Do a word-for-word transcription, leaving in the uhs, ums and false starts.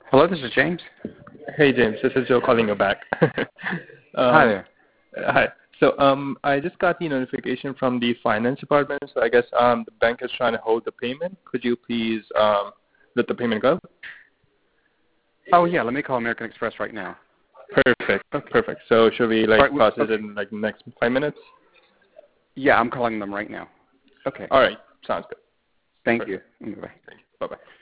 Hello, this is James. Hey, James. This is Joe calling you back. um, Hi there. Hi. So um, I just got the notification from the finance department. So I guess um, the bank is trying to hold the payment. Could you please um, let the payment go? Oh, yeah. Let me call American Express right now. Perfect. Perfect. So should we like right, process okay. it in like the next five minutes? Yeah, I'm calling them right now. Okay. All right. Sounds good. Thank Perfect. you. Bye-bye. Thank you. Bye-bye.